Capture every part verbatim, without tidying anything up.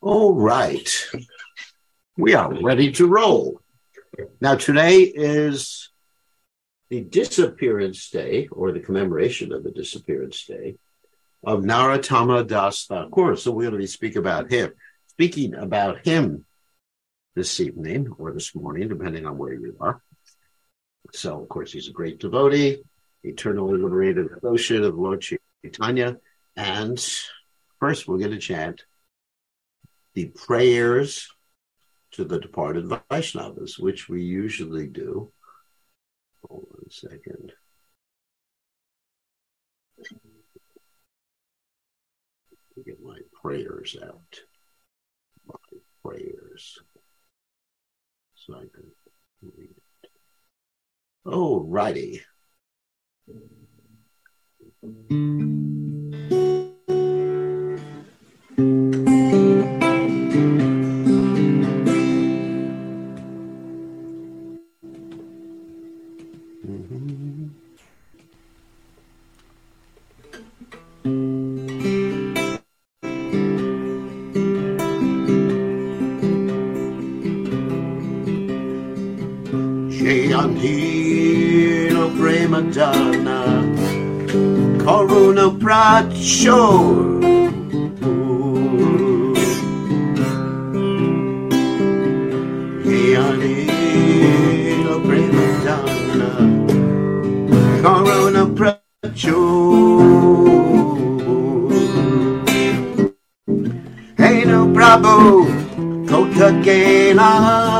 All right. We are ready to roll. Now, today is the disappearance day, or the commemoration of the disappearance day, of Narottama Das Thakur. So we're going to speak about him. Speaking about him this evening, or this morning, depending on where you are. So, of course, he's a great devotee, eternally liberated associate of Lord Chaitanya. And first, we're going to chant the prayers to the departed Vaishnavas, which we usually do. Hold on a second. Get my prayers out. My prayers. So I can read it. Oh, righty. Jayantino Premadana Karuna Pracho Jayantino Premadana Karuna Pracho Hey no Prabhu Kota Kela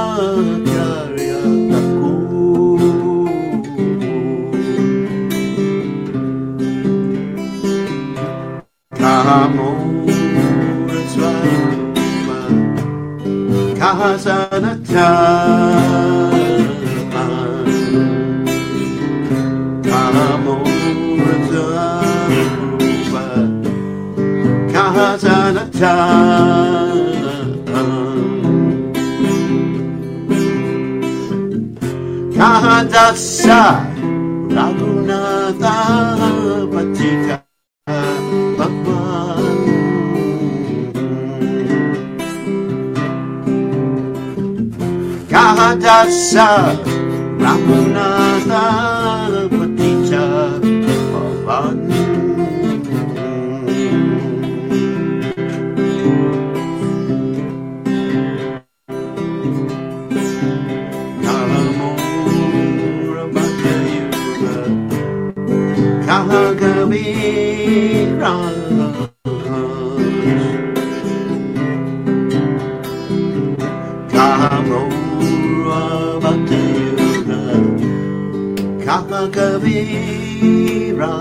Amor Swama Kahasanata Amor Swama Kahasanata Kahadasa Raghunatha Patika Kahadasa Raghunatha Patita Pavan Kalamura Bhatayuga Kahagavira Kahagavira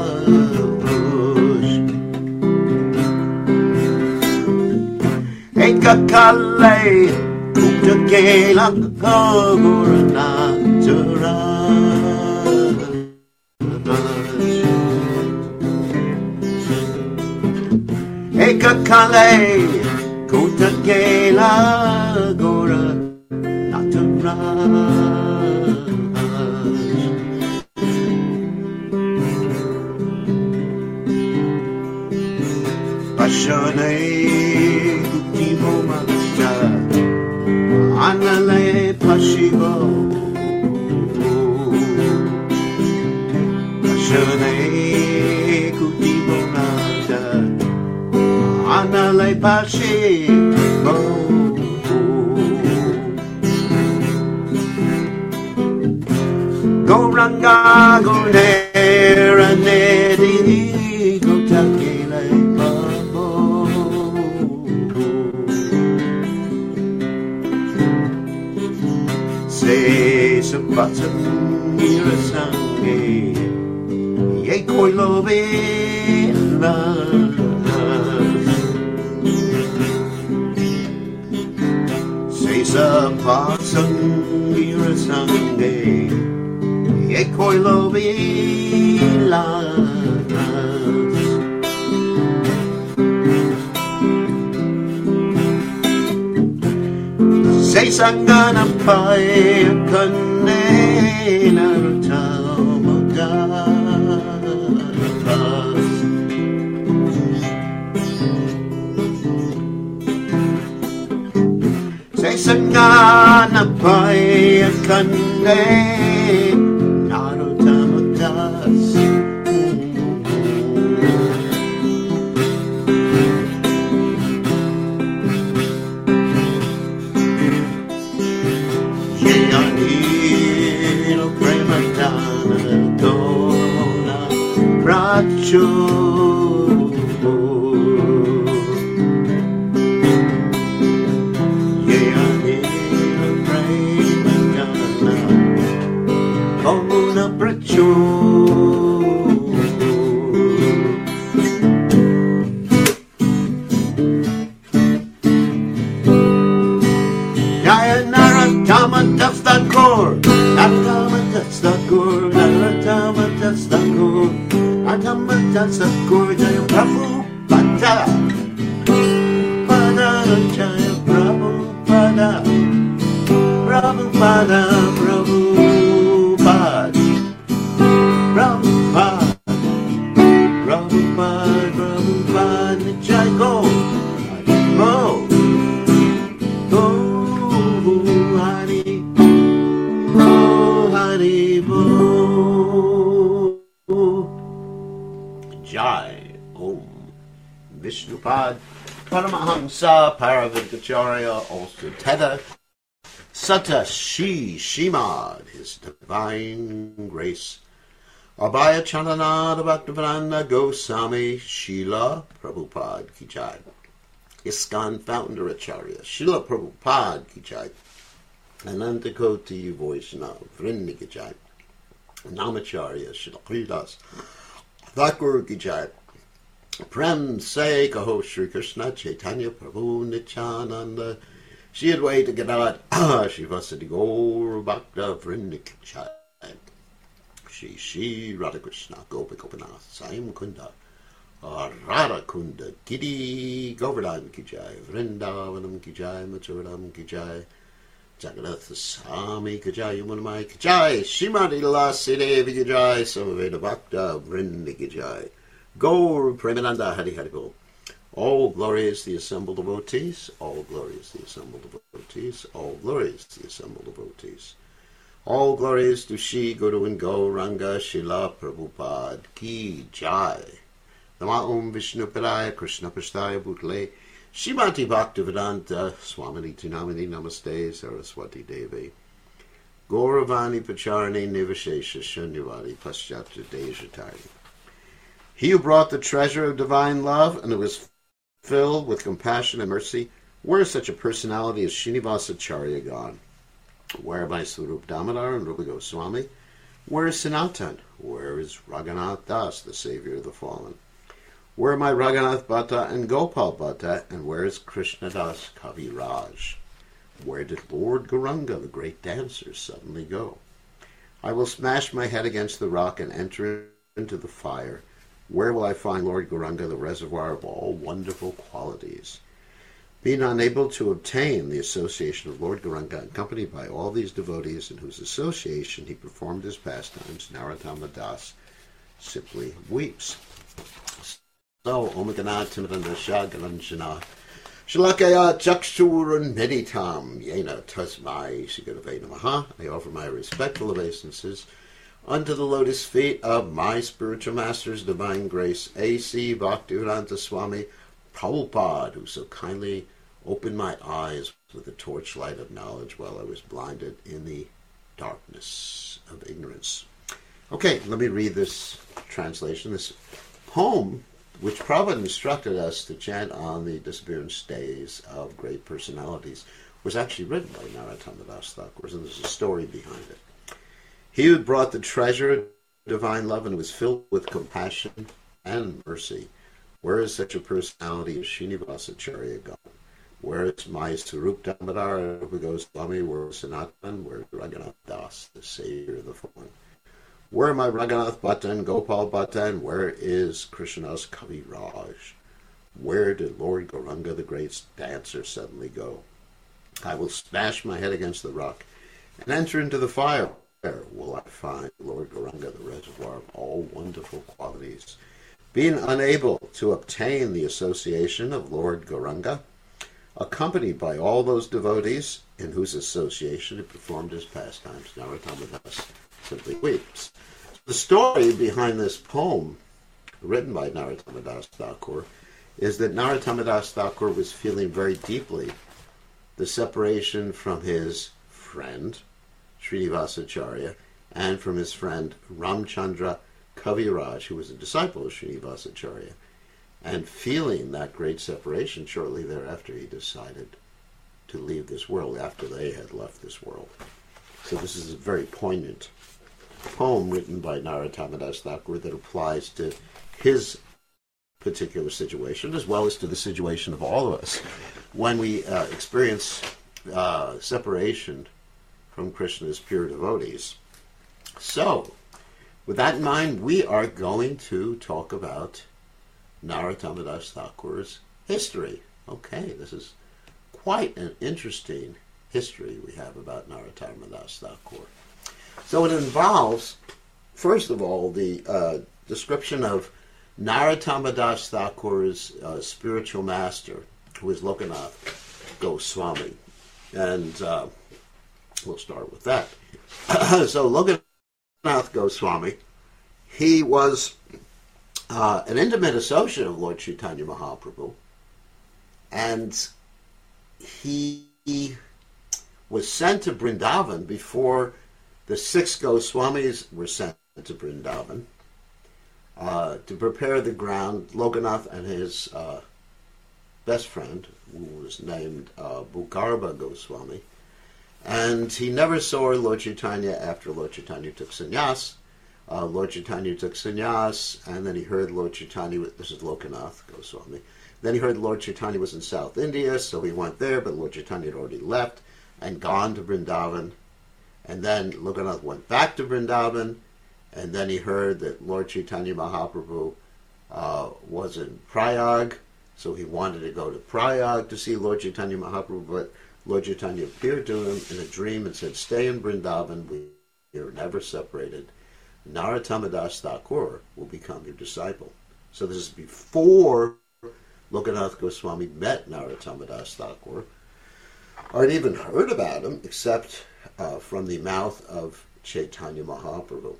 Ekakale Kutakela Kaguranatura Ekakale Kutakela Guranatura Pashane Kutivo Mata Anale Pashivo Pashane Kutivo Mata Anale Pashivo Goranga Gunera Nedi Gotakele Say some button here a sangue, ye coilo bella. Say some button here a sangue, ye coilo bella. Say sangana pae kanne Narottama Das Kaysa nga napayakande narutamatas. Yeanino prematana dona braccio. Naratamatas.core, Naratamatas.core, Naratamatas.core, Naratamatas.core, Jaya Prabhupada, Pada, Jaya Prabhupada, Prabhupada, Prabhupada, Prabhupada, Prabhupada, Prabhupada, Jai Go, Go. Jai Om Vishnupad Paramahamsa Paravidgacharya also Teta Sata Shi Shimad, His Divine Grace Abhaya Chandanada Bhaktivedanta Goswami Srila Prabhupada Ki Jai. ISKCON Founder Acharya Srila Prabhupada Ki Jai. Anantakoti Vaishnava Vrinda Ki Jai. Namacharya Srila Haridas Thakur Ki Jai. Prem Se Kaho Shri Krishna Chaitanya Prabhu Nityananda Shri Advaita Gadad Shivasati Gaur Bhakta Vrinda Ki Jai. Shri Shri Radha Krishna Gopi Gopinath Saim Kunda Radha Kunda Giri Govardhan Ki Jai. Vrindavanam Ki Jai. Mathuram Ki Jai. Jagannath Swami Ki Jai. Yamunamai Ki Jai. Shrimati Lasi Devi Ki Jai. Samaveda Bhakta Vrinda Ki Jai. Gaur Premananda Hari Hari Bol. All glory is the assembled devotees. All glory is the assembled devotees. All glory is the assembled devotees. All glories to Shri Guru and Gauranga Srila Prabhupada Ki Jai. Nama Om Vishnu Padaya Krishna Pashtaya Bhutale Shrimati Bhaktivedanta Swamini Tinamini Namaste Saraswati Devi Gauravani Pacharani Nivashesha Shunyavadi Paschatra Dejatari. He who brought the treasure of divine love and who was filled with compassion and mercy, where is such a personality as Srinivasa Acharya gone? Where are my Swarup Damodar and Rupa Goswami? Where is Sanatan? Where is Raghunath Das, the savior of the fallen? Where are my Raghunath Bhatta and Gopal Bhatta? And where is Krishna Das Kavi Raj? Where did Lord Gauranga, the great dancer, suddenly go? I will smash my head against the rock and enter into the fire. Where will I find Lord Gauranga, the reservoir of all wonderful qualities? Being unable to obtain the association of Lord Gauranga, accompanied by all these devotees in whose association he performed his pastimes, Narottama Das simply weeps. So, Om Gana Timidanda Shagalanjana Shalakaya Chakshurun Meditam Yena Tasmai Shigadave Namaha. I offer my respectful obeisances unto the lotus feet of my spiritual master's divine grace, A C Bhaktivedanta Swami Prabhupada, who so kindly opened my eyes with the torchlight of knowledge while I was blinded in the darkness of ignorance. Okay, let me read this translation. This poem, which Prabhupada instructed us to chant on the disappearance days of great personalities, was actually written by Narottama Das Thakur, and there's a story behind it. He who brought the treasure of divine love and was filled with compassion and mercy, where is such a personality as Srinivasa Acharya gone? Where is my Swarup Damodar, Rupa Goswami? Where is Sanatan? Where is Raghunath Das, the savior of the fallen? Where are my Raghunath Bhatta and Gopal Bhatta? And where is Krishnadas Kavi Raj? Where did Lord Gauranga, the great dancer, suddenly go? I will smash my head against the rock and enter into the fire. Where will I find Lord Gauranga, the reservoir of all wonderful qualities? Being unable to obtain the association of Lord Gauranga, accompanied by all those devotees in whose association he performed his pastimes. Narottama Das simply weeps. The story behind this poem, written by Narottama Das Thakur, is that Narottama Das Thakur was feeling very deeply the separation from his friend, Srinivasacharya, and from his friend Ramchandra Kaviraj, who was a disciple of Srinivasacharya. And feeling that great separation, shortly thereafter he decided to leave this world, after they had left this world. So this is a very poignant poem written by Narottama Das Thakur that applies to his particular situation, as well as to the situation of all of us. When we uh, experience uh, separation from Krishna's pure devotees. So, with that in mind, we are going to talk about Narottama Das Thakur's history. Okay, this is quite an interesting history we have about Narottama Das Thakur. So it involves, first of all, the uh, description of Narottama Das Thakur's uh, spiritual master, who is Lokanath Goswami. And uh, we'll start with that. So Lokanath Goswami, he was uh, an intimate associate of Lord Chaitanya Mahaprabhu, and he was sent to Vrindavan before the six Goswamis were sent to Vrindavan uh, to prepare the ground. Lokanath and his uh, best friend, who was named uh, Bhugarbha Goswami, and he never saw Lord Chaitanya after Lord Chaitanya took sannyas. Uh, Lord Chaitanya took sannyas, and then he heard Lord Chaitanya, this is Lokanath Goswami, then he heard Lord Chaitanya was in South India, so he went there, but Lord Chaitanya had already left and gone to Vrindavan. And then Lokanath went back to Vrindavan, and then he heard that Lord Chaitanya Mahaprabhu uh, was in Prayag, so he wanted to go to Prayag to see Lord Chaitanya Mahaprabhu, but Lord Chaitanya appeared to him in a dream and said, "Stay in Vrindavan, we are never separated. Narottama Das Thakur will become your disciple." So this is before Lokanath Goswami met Narottama Das Thakur, or had even heard about him, except uh, from the mouth of Chaitanya Mahaprabhu.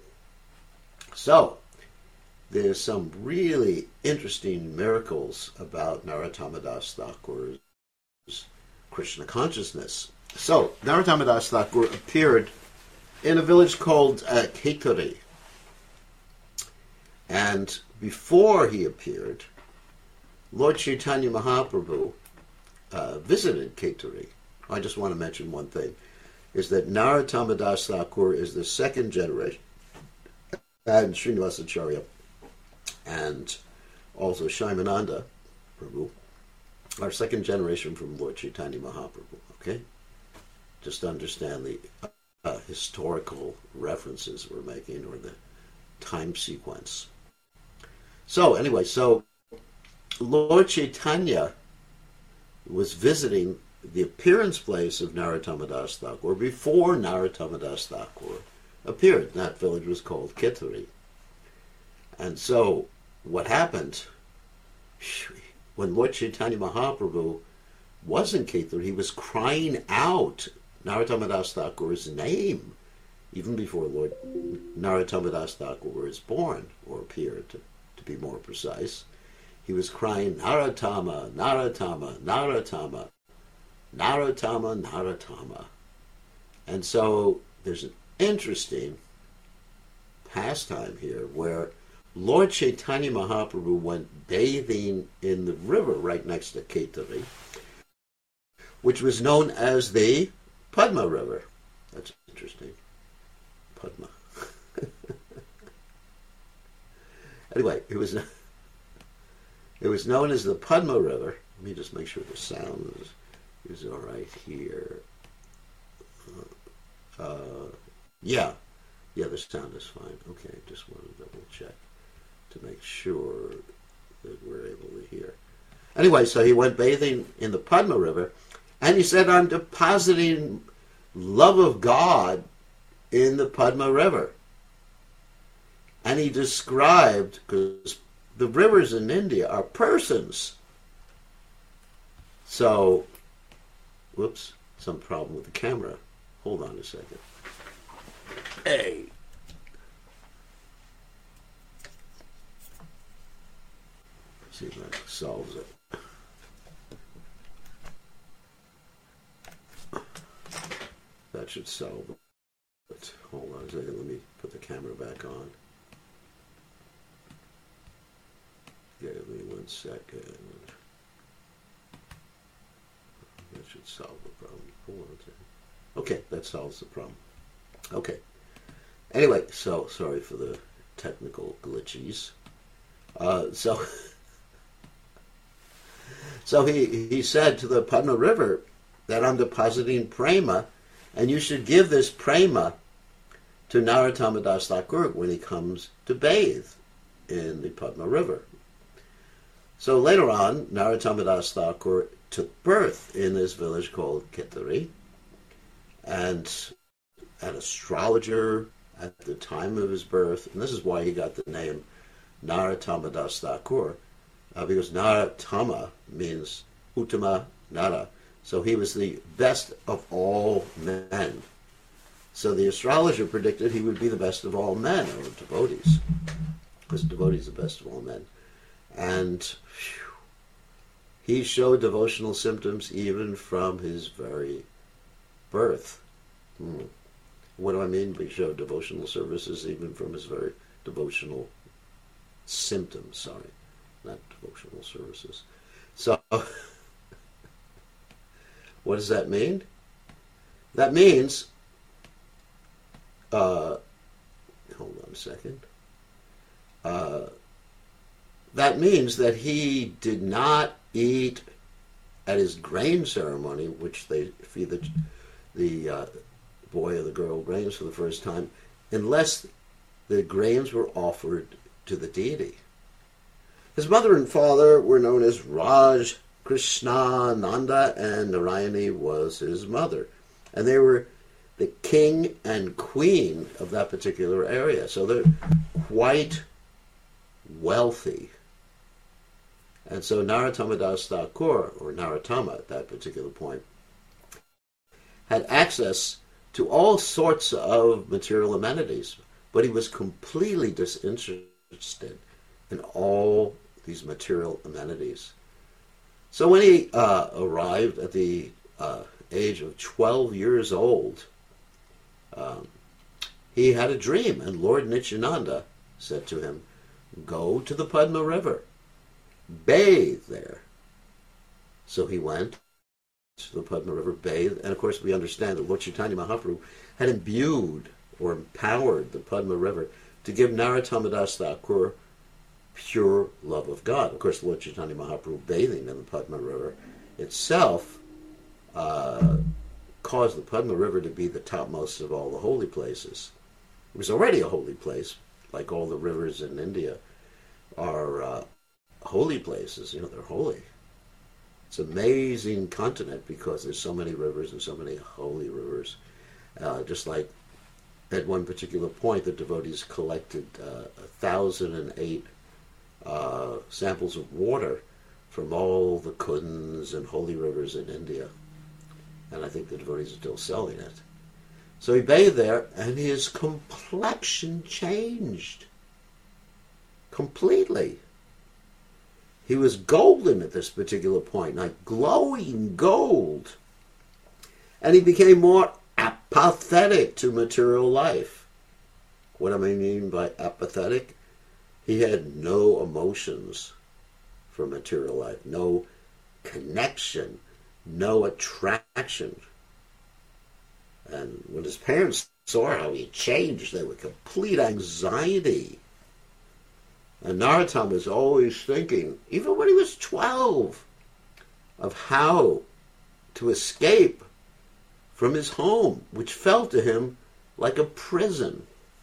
So, there's some really interesting miracles about Narottama Das Thakur's Krishna consciousness. So, Narottama Das Thakur appeared in a village called uh, Keturi. And before he appeared, Lord Chaitanya Mahaprabhu uh, visited Keturi. I just want to mention one thing, is that Narottama Das Thakur is the second generation, and Srinivasacharya and also Shaimananda Prabhu are second generation from Lord Chaitanya Mahaprabhu, okay? Just understand the uh, historical references we're making, or the time sequence. So anyway, so Lord Chaitanya was visiting the appearance place of Narottama Das Thakur before Narottama Das Thakur appeared. That village was called Keturi. And so what happened, when Lord Chaitanya Mahaprabhu was in Keturi, he was crying out Narottama Das Thakur's name, even before Lord Narottama Das Thakur was born, or appeared, to, to be more precise. He was crying, Narottama, Narottama, Narottama, Narottama, Narottama. And so there's an interesting pastime here where Lord Chaitanya Mahaprabhu went bathing in the river right next to Keturi, which was known as the Padma River. That's interesting. Padma. Anyway, it was it was known as the Padma River. Let me just make sure the sound is is all right here. Uh, uh, yeah, yeah, the sound is fine. Okay, just want to double check to make sure that we're able to hear. Anyway, so he went bathing in the Padma River, and he said, "I'm depositing love of God in the Padma River." And he described, because the rivers in India are persons. So whoops, some problem with the camera. Hold on a second. Hey. See if that solves it. That should solve it. But hold on a second. Let me put the camera back on. Give me one second. That should solve the problem. Hold on a second. Okay, that solves the problem. Okay. Anyway, so sorry for the technical glitches. Uh, so, so he he said to the Padma River that I'm depositing prema, and you should give this prema to Narottama Das Thakur when he comes to bathe in the Padma River. So later on, Narottama Das Thakur took birth in this village called Kitari, and an astrologer at the time of his birth, and this is why he got the name Narottama Das Thakur, uh, because Narottama means Uttama Nara. So he was the best of all men. So the astrologer predicted he would be the best of all men, or devotees, because devotees are the best of all men. And phew, he showed devotional symptoms even from his very birth. Hmm. What do I mean by show devotional services even from his very devotional symptoms? Sorry, not devotional services. So, what does that mean? That means, uh, hold on a second. Uh, that means that he did not eat at his grain ceremony, which they feed the, the uh, boy or the girl grains for the first time, unless the grains were offered to the deity. His mother and father were known as Raj Krishna Nanda, and Narayani was his mother. And they were the king and queen of that particular area. So they're quite wealthy. And so Narottama Das Thakur, or Narottama at that particular point, had access to all sorts of material amenities, but he was completely disinterested in all these material amenities. So when he uh, arrived at the uh, age of twelve years old, um, he had a dream, and Lord Nityananda said to him, "Go to the Padma River, bathe there." So he went to the Padma River, bathed, and of course we understand that Lord Chaitanya Mahaprabhu had imbued or empowered the Padma River to give Narottama Das Thakur pure love of God. Of course, Lord Chaitanya Mahaprabhu bathing in the Padma River itself uh, caused the Padma River to be the topmost of all the holy places. It was already a holy place, like all the rivers in India are uh, holy places. You know, they're holy. It's an amazing continent because there's so many rivers and so many holy rivers. Uh, just like at one particular point, the devotees collected uh, one thousand eight uh, samples of water from all the kunds and holy rivers in India. And I think the devotees are still selling it. So he bathed there, and his complexion changed completely. He was golden at this particular point, like glowing gold. And he became more apathetic to material life. What do I mean by apathetic? He had no emotions for material life, no connection, no attraction. And when his parents saw how he changed, they were complete anxiety. And Narottama was always thinking, even when he was twelve, of how to escape from his home, which felt to him like a prison.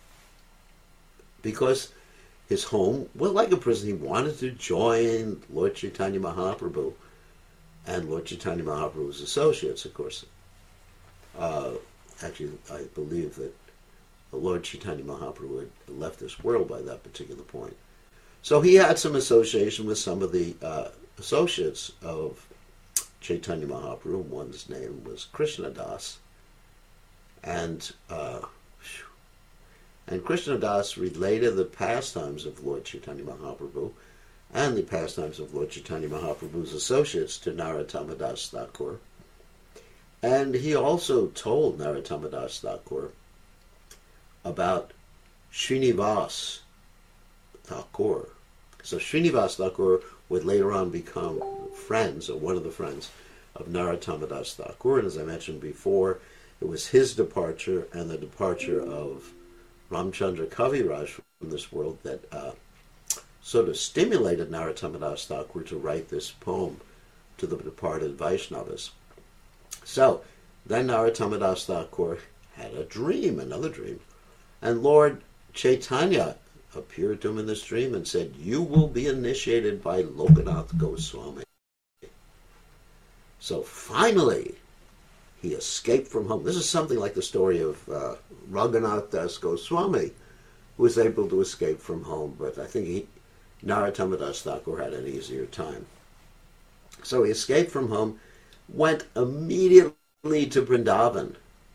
Because his home was like a prison. He wanted to join Lord Chaitanya Mahaprabhu and Lord Chaitanya Mahaprabhu's associates, of course. Uh, actually, I believe that Lord Chaitanya Mahaprabhu had left this world by that particular point. So he had some association with some of the uh, associates of Chaitanya Mahaprabhu. One's name was Krishnadas. And uh, and Krishnadas related the pastimes of Lord Chaitanya Mahaprabhu and the pastimes of Lord Chaitanya Mahaprabhu's associates to Narottama Das Thakur. And he also told Narottama Das Thakur about Srinivas Thakur. So Srinivas Thakur would later on become friends, or one of the friends, of Narottama Das Thakur. And as I mentioned before, it was his departure and the departure of Ramchandra Kaviraj from this world that uh, sort of stimulated Narottama Das Thakur to write this poem to the departed Vaishnavas. So, then Narottama Das Thakur had a dream, another dream, and Lord Chaitanya appeared to him in this dream and said, "You will be initiated by Lokanath Goswami." So finally, he escaped from home. This is something like the story of uh, Raghunath Das Goswami, who was able to escape from home, but I think he, Narottama Das Thakur had an easier time. So he escaped from home, went immediately to Vrindavan.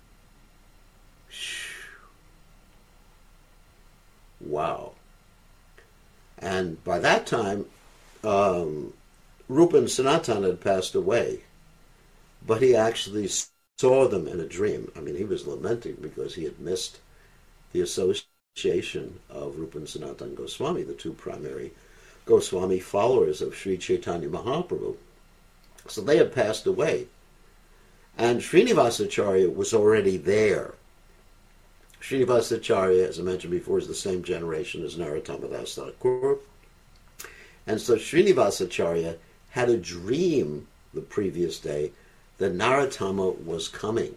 Wow. And by that time, um, Rupan Sanatan had passed away, but he actually saw them in a dream. I mean, he was lamenting because he had missed the association of Rupan Sanatan Goswami, the two primary Goswami followers of Sri Chaitanya Mahaprabhu. So they had passed away. And Srinivasacharya was already there. Srinivasacharya, as I mentioned before, is the same generation as Narottama Das Thakur. And so Srinivasacharya had a dream the previous day that Narottama was coming.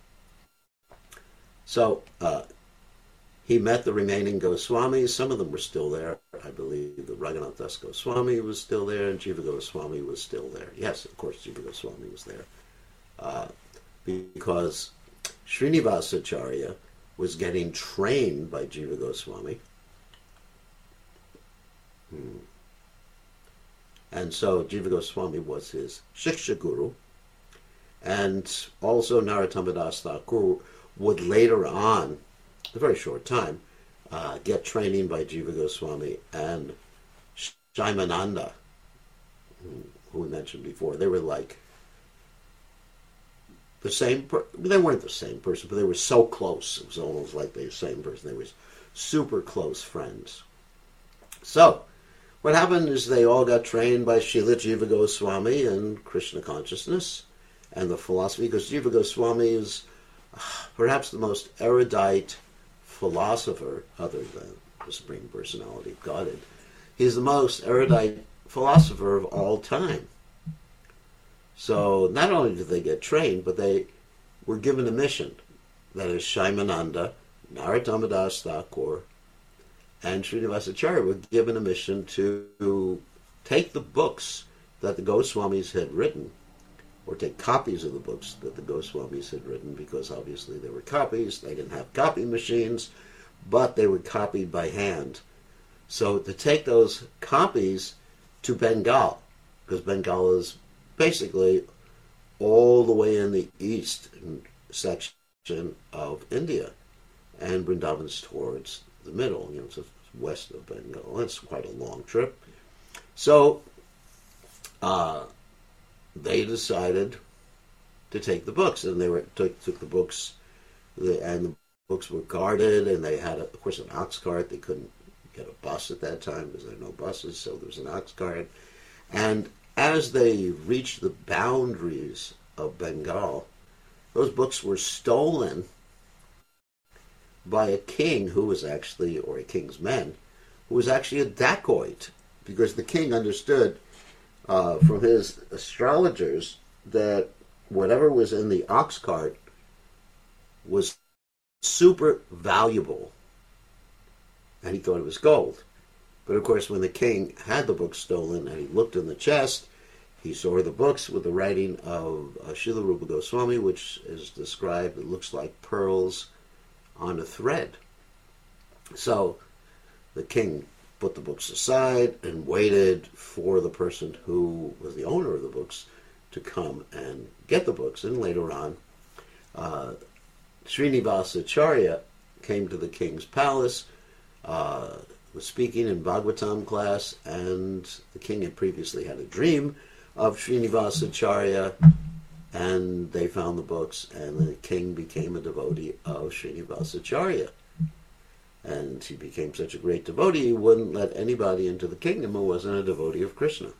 So uh, he met the remaining Goswamis. Some of them were still there. I believe the Raghunath Das Goswami was still there, and Jiva Goswami was still there. Yes, of course, Jiva Goswami was there. Uh, because Srinivasacharya was getting trained by Jiva Goswami. Hmm. And so Jiva Goswami was his Shiksha Guru. And also Narottama Das Thakur would later on, a very short time, uh, get training by Jiva Goswami and Shaimananda, who we mentioned before. They were like the same per- they weren't the same person, but they were so close. It was almost like they were the same person. They were super close friends. So, what happened is they all got trained by Srila Jiva Goswami in Krishna consciousness and the philosophy, because Jiva Goswami is perhaps the most erudite philosopher, other than the Supreme Personality of Godhead. He's the most erudite philosopher of all time. So not only did they get trained, but they were given a mission. That is, Shaimananda, Narottama Das Thakur, and Srinivasacharya were given a mission to take the books that the Goswamis had written, or take copies of the books that the Goswamis had written, because obviously they were copies. They didn't have copy machines, but they were copied by hand. So to take those copies to Bengal, because Bengal is basically all the way in the east section of India, and Vrindavan's towards the middle, you know, it's west of Bengal. It's quite a long trip. So uh, they decided to take the books, and they were took, took the books, and the books were guarded, and they had, a, of course, an ox cart. They couldn't get a bus at that time because there were no buses, so there was an ox cart. And as they reached the boundaries of Bengal, those books were stolen by a king who was actually, or a king's men, who was actually a dacoit, because the king understood uh, from his astrologers that whatever was in the ox cart was super valuable, and he thought it was gold. But of course, when the king had the books stolen and he looked in the chest, he saw the books with the writing of uh, Srila Rupa Goswami, which is described, it looks like pearls on a thread. So the king put the books aside and waited for the person who was the owner of the books to come and get the books. And later on, uh, Srinivasacharya came to the king's palace, uh, was speaking in Bhagavatam class, and the king had previously had a dream of Srinivasacharya, and they found the books, and the king became a devotee of Srinivasacharya. And he became such a great devotee, he wouldn't let anybody into the kingdom who wasn't a devotee of Krishna.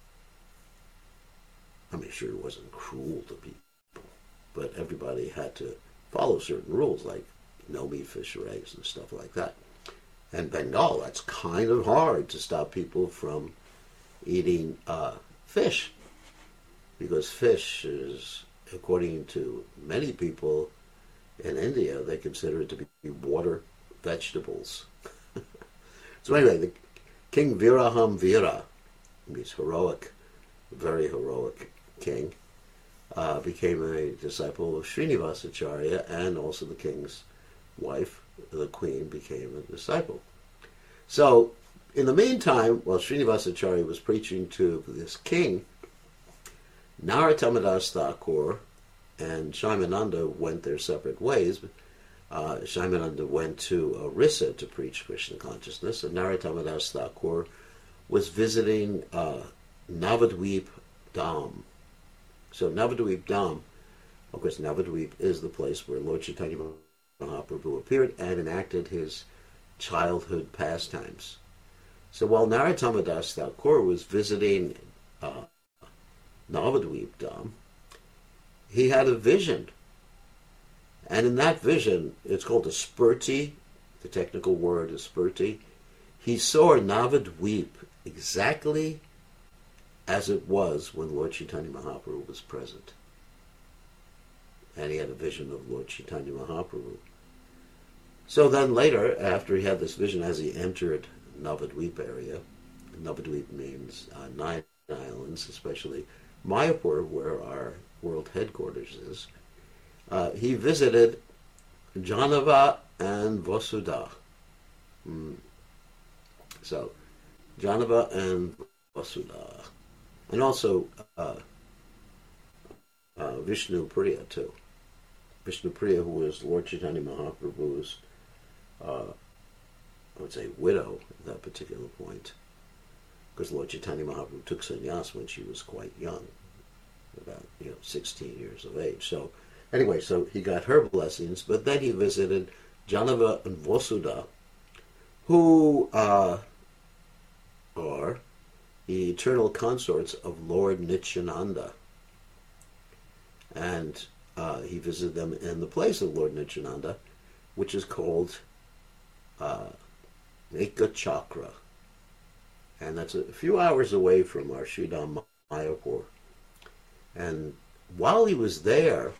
I mean, sure, he wasn't cruel to people, but everybody had to follow certain rules, like no meat, fish, or eggs, and stuff like that. And Bengal, that's kind of hard to stop people from eating uh, fish, because fish is, according to many people in India, they consider it to be water vegetables. So anyway, the King Viraham Vira, means heroic, very heroic king, uh, became a disciple of Srinivasacharya, and also the king's wife, the queen, became a disciple. So, in the meantime, while Srinivasacharya was preaching to this king, Narottam Das Thakur and Shaimananda went their separate ways. Uh, Shaimananda went to Orissa to preach Krishna consciousness, and Narottam Das Thakur was visiting uh, Navadvip Dham. So Navadvip Dham, of course, Navadvip is the place where Lord Chaitanya Mahaprabhu appeared and enacted his childhood pastimes. So while Narottam Das Thakur was visiting uh, Navadvip Dham, he had a vision. And in that vision, it's called a spurti, the technical word is spurti. He saw Navadvip exactly as it was when Lord Chaitanya Mahaprabhu was present. And he had a vision of Lord Chaitanya Mahaprabhu. So then later, after he had this vision, as he entered Navadvip area, Navadvip means uh, nine islands, especially Mayapur, where our world headquarters is, uh, he visited Janava and Vasudha. Mm. So, Janava and Vasudha. And also uh, uh, Vishnu Priya, too. Vishnu Priya, who was Lord Chaitanya Mahaprabhu's, uh, I would say, widow at that particular point. Because Lord Chaitanya Mahaprabhu took sannyas when she was quite young, about, you know, sixteen years of age. So, anyway, so he got her blessings, but then he visited Janava and Vasudha, who uh, are the eternal consorts of Lord Nityananda. And uh, he visited them in the place of Lord Nityananda, which is called uh, Ekachakra. And that's a few hours away from our Sridham Mayapur. And while he was there,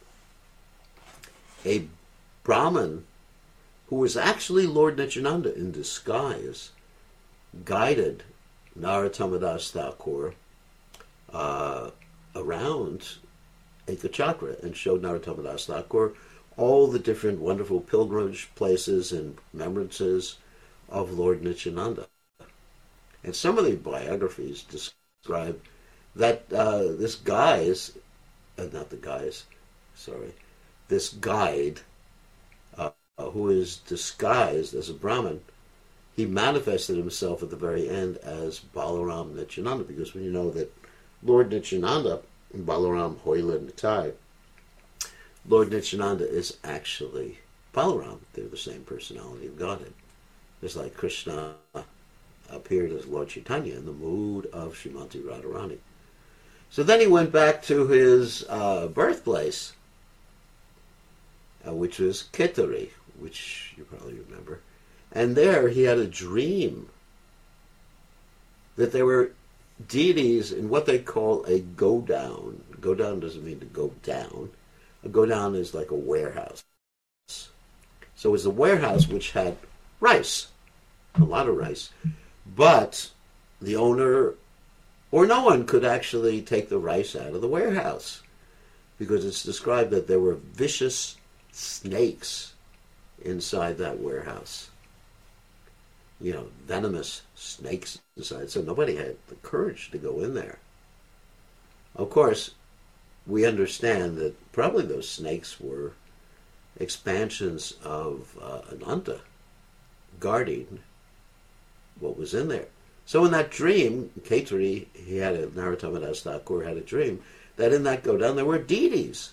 a Brahmin, who was actually Lord Nityananda in disguise, guided Narottam Das Thakur uh, around Ekachakra and showed Narottam Das Thakur all the different wonderful pilgrimage places and remembrances of Lord Nityananda. And some of the biographies describe that uh, this guy's, uh, not the guy's, sorry, this guide, uh, who is disguised as a Brahmin, he manifested himself at the very end as Balaram Nityananda, because when you know that Lord Nityananda and Balaram Hoila Nitai, Lord Nityananda is actually Balaram. They're the same personality of Godhead. Just like Krishna appeared as Lord Chaitanya in the mood of Srimati Radharani. So then he went back to his uh, birthplace, uh, which was Kitari, which you probably remember. And there he had a dream that there were deities in what they call a go-down. Go-down doesn't mean to go down. A go-down is like a warehouse. So it was a warehouse which had rice, a lot of rice. But the owner or no one could actually take the rice out of the warehouse, because it's described that there were vicious snakes inside that warehouse. You know, venomous snakes inside. So nobody had the courage to go in there. Of course, we understand that probably those snakes were expansions of uh, Ananta guarding what was in there. So in that dream, Khetri, he had a, Narottama Das Thakur had a dream that in that go down there were deities.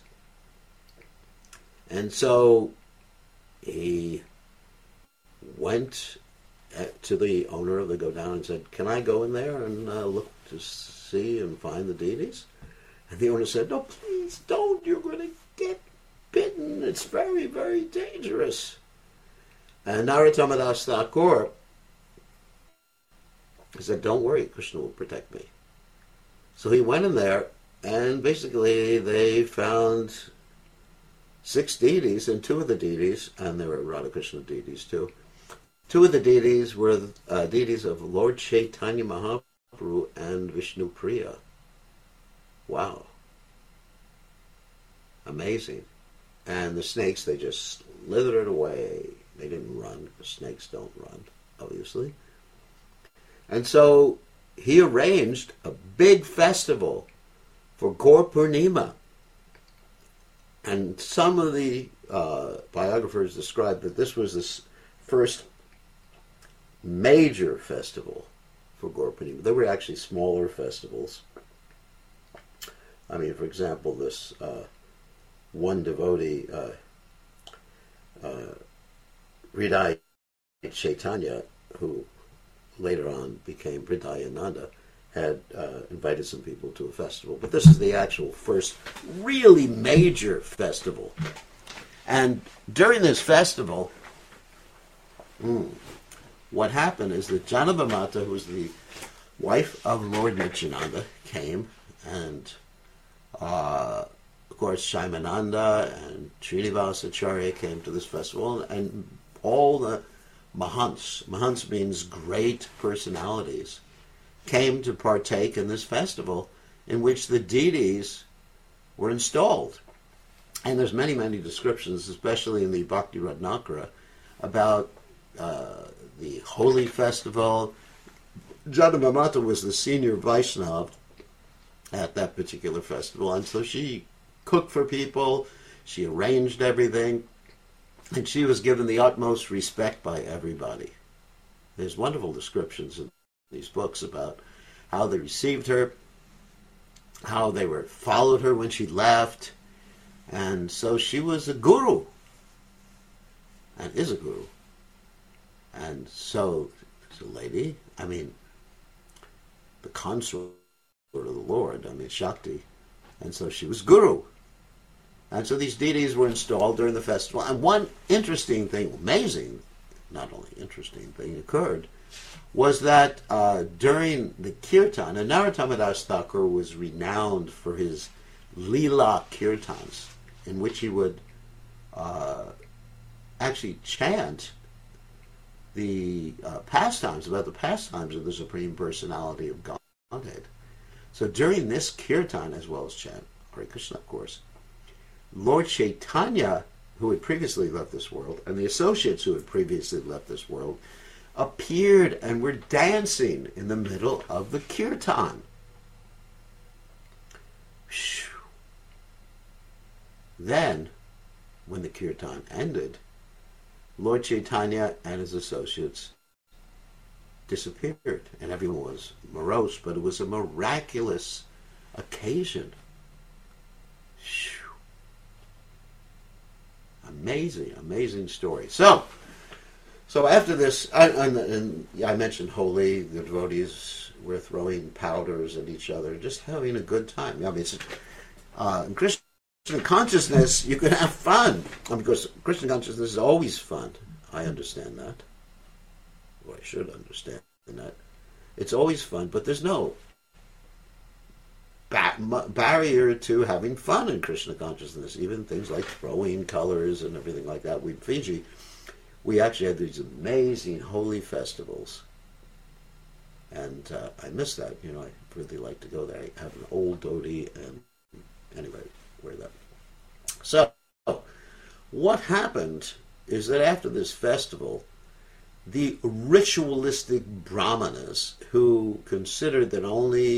And so he went to the owner of the go down and said, "Can I go in there and uh, look to see and find the deities?" And the owner said, "No, please don't. You're going to get bitten. It's very, very dangerous." And Narottama Das Thakur said, "Don't worry, Krishna will protect me." So he went in there, and basically they found six deities, and two of the deities, and there were Radhakrishna deities too, two of the deities were uh, deities of Lord Chaitanya Mahaprabhu and Vishnu Priya. Wow. Amazing. And the snakes, they just slithered away. They didn't run, because snakes don't run, obviously. And so he arranged a big festival for Gaur Purnima. And some of the uh, biographers describe that this was the first major festival for Gaur Purnima. There were actually smaller festivals. I mean, for example, this uh, one devotee, uh, uh, Hridaya Chaitanya, who later on became Hridayananda, had uh, invited some people to a festival. But this is the actual first really major festival. And during this festival, mm, what happened is that Janava Mata, who was the wife of Lord Nityananda, came, and uh, of course Shaimananda and Srinivasacharya came to this festival, and all the Mahants, Mahants means great personalities, came to partake in this festival in which the deities were installed. And there's many, many descriptions, especially in the Bhakti Ratnakara, about uh, the holy festival. Janava Mata was the senior Vaishnava at that particular festival, and so she cooked for people, she arranged everything, and she was given the utmost respect by everybody. There's wonderful descriptions in these books about how they received her, how they were followed her when she left, and so she was a guru, and is a guru. And so, the lady, I mean, the consort of the Lord, I mean, Shakti, and so she was guru. And so these deities were installed during the festival. And one interesting thing, amazing, not only interesting thing occurred, was that uh, during the kirtan, and Narottama Das Thakur was renowned for his Leela kirtans, in which he would uh, actually chant the uh, pastimes, about the pastimes of the Supreme Personality of Godhead. So during this kirtan, as well as chant Hare Krishna, of course, Lord Chaitanya, who had previously left this world, and the associates who had previously left this world, appeared and were dancing in the middle of the kirtan. Whew. Then, when the kirtan ended, Lord Chaitanya and his associates disappeared, and everyone was morose, but it was a miraculous occasion. Whew. Amazing, amazing story. So, so after this, I, and, and I mentioned holy, the devotees were throwing powders at each other, just having a good time. I mean, it's, uh, in Christian consciousness, you can have fun. I mean, because Christian consciousness is always fun. I understand that. Well, I should understand that. It's always fun, but there's no ba- barrier to having fun in Krishna consciousness. Even things like throwing colors and everything like that. We in Fiji, we actually had these amazing holy festivals, and uh, I miss that. You know, I really like to go there. I have an old dhoti, and anyway, wear that. So, what happened is that after this festival, the ritualistic brahmanas, who considered that only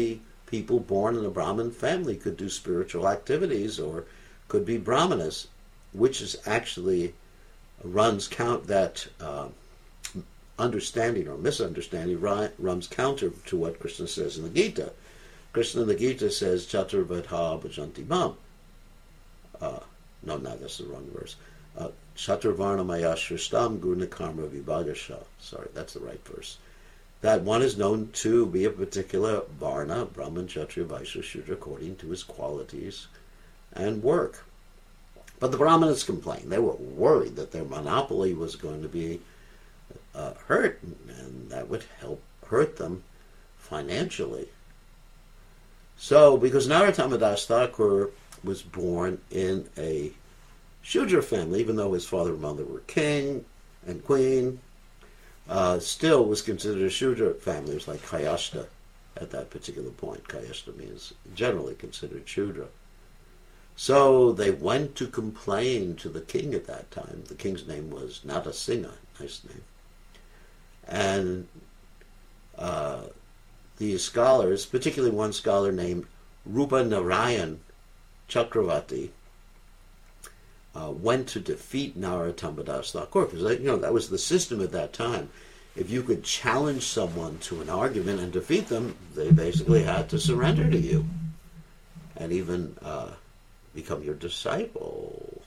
people born in a Brahmin family could do spiritual activities or could be brahmanas, which is actually runs count that uh, understanding or misunderstanding runs counter to what Krishna says in the Gita. Krishna in the Gita says, Chaturvadha bhajanti mam. Uh, no, no, that's the wrong verse. Uh, Chaturvarnamaya shristam guna karma vibhagasha. Sorry, that's the right verse. That one is known to be a particular varna, Brahman, Kshatriya, Vaishya, Shudra, according to his qualities and work. But the Brahmanas complained. They were worried that their monopoly was going to be uh, hurt, and that would help hurt them financially. So, because Narottama Das Thakur was born in a Shudra family, even though his father and mother were king and queen, uh, still was considered a Shudra family. It was like Kayashta at that particular point. Kayashta means generally considered Shudra. So they went to complain to the king at that time. The king's name was Natasingha, nice name. And uh, these scholars, particularly one scholar named Rupa Narayan Chakravarti, uh, went to defeat Narottama Das Thakur, because you know that was the system at that time. If you could challenge someone to an argument and defeat them, they basically had to surrender to you, and even uh, become your disciple.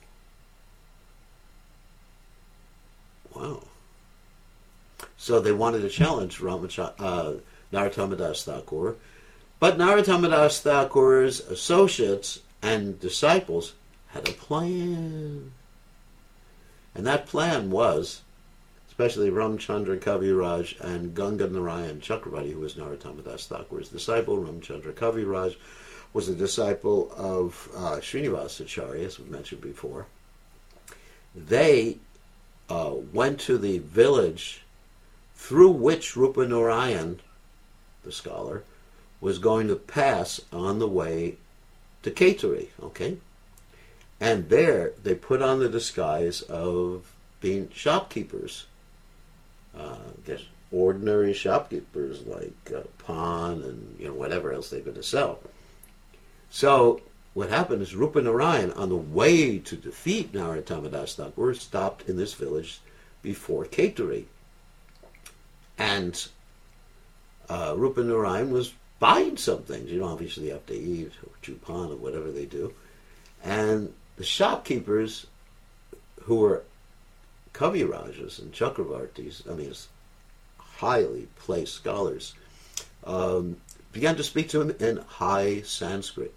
Wow. So they wanted to challenge Ramacha, uh, Narottama Das Thakur, but Narottama Das Thakur's associates and disciples had a plan. And that plan was, especially Ramchandra Kaviraj and Ganga Narayan Chakravarti, who was Narottama Das Thakur's disciple. Ramchandra Kaviraj was a disciple of uh, Srinivasacharya, as we mentioned before. They uh, went to the village through which Rupa Narayan, the scholar, was going to pass on the way to Kaituri, okay? And there they put on the disguise of being shopkeepers. Uh, just ordinary shopkeepers like uh, pawn and you know whatever else they're going to sell. So what happened is Rupa Narayan, on the way to defeat Narottama Das Thakur, stopped in this village before Kaituri. And uh, Rupa Narayan was buying some things. You know, obviously you have to eat or chew pan or whatever they do. And the shopkeepers, who were Kavirajas and Chakravartis, I mean, highly placed scholars, um, began to speak to him in high Sanskrit.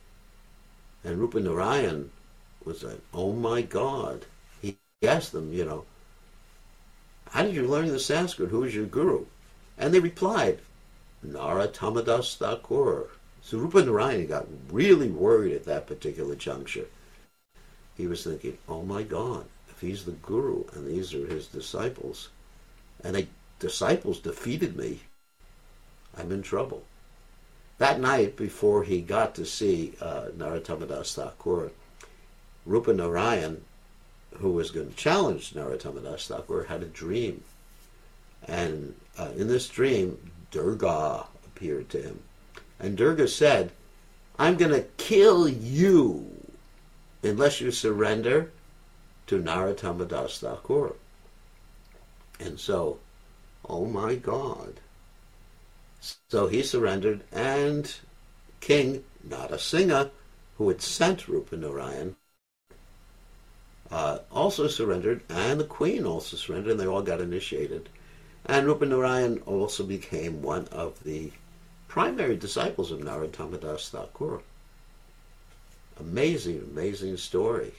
And Rupa Narayan was like, oh my God. He asked them, you know, how did you learn the Sanskrit? Who is your guru? And they replied, Narottama Das Thakur. So Rupa Narayan got really worried at that particular juncture. He was thinking, oh my God, if he's the guru and these are his disciples, and the disciples defeated me, I'm in trouble. That night, before he got to see uh, Narottama Das Thakur, Rupa Narayan, who was going to challenge Narottama Das Thakur, had a dream. And uh, in this dream, Durga appeared to him. And Durga said, I'm going to kill you unless you surrender to Narottama Das Thakur. And so, oh my God. So he surrendered, and King Natasingha, who had sent Rupa Narayan, uh, also surrendered, and the queen also surrendered, and they all got initiated. And Rupa Narayan also became one of the primary disciples of Narottama Das Thakur. Amazing, amazing story.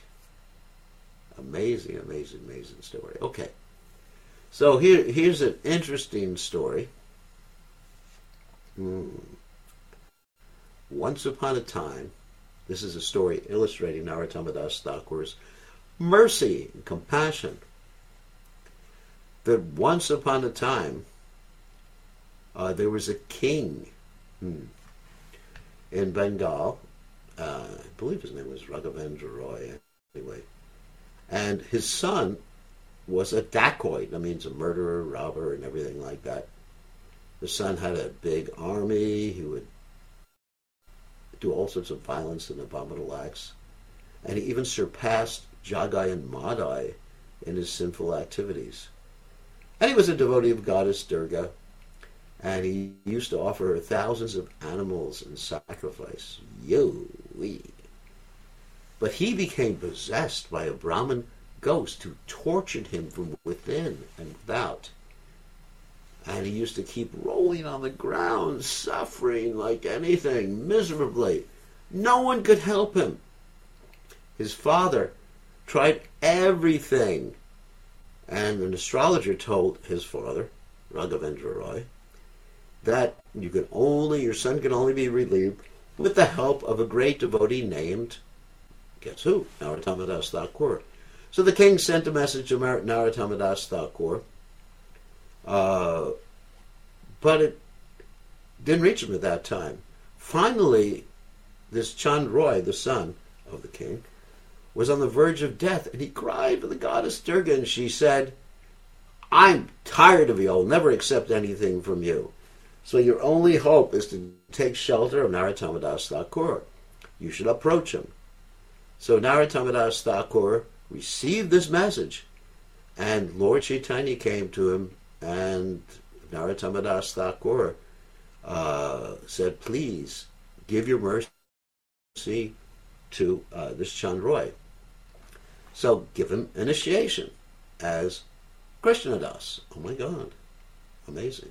Amazing, amazing, amazing story. Okay. So here, here's an interesting story. Hmm. Once upon a time, this is a story illustrating Narottama Das Thakur's mercy and compassion. That once upon a time, uh, there was a king hmm, in Bengal. Uh, I believe his name was Raghavendra Roy, anyway. And his son was a dacoit. That means a murderer, robber, and everything like that. The son had a big army. He would do all sorts of violence and abominable acts. And he even surpassed Jagai and Madai in his sinful activities. And he was a devotee of goddess Durga, and he used to offer her thousands of animals in sacrifice. Yo-wee. But he became possessed by a Brahmin ghost who tortured him from within and without. And he used to keep rolling on the ground, suffering like anything, miserably. No one could help him. His father tried everything. And an astrologer told his father, Raghavendra Roy, that you can only, your son can only be relieved with the help of a great devotee named, guess who? Narottama Das Thakur. So the king sent a message to Narottama Das Thakur, uh, but it didn't reach him at that time. Finally, this Chand Roy, the son of the king, was on the verge of death, and he cried to the goddess Durga, and she said, I'm tired of you. I'll never accept anything from you. So your only hope is to take shelter of Narottama Das Thakur. You should approach him. So Narottama Das Thakur received this message, and Lord Chaitanya came to him, and Narottama Das Thakur uh, said, please give your mercy to uh, this Chand Roy. So give him initiation as Krishna Das. Oh my God, amazing.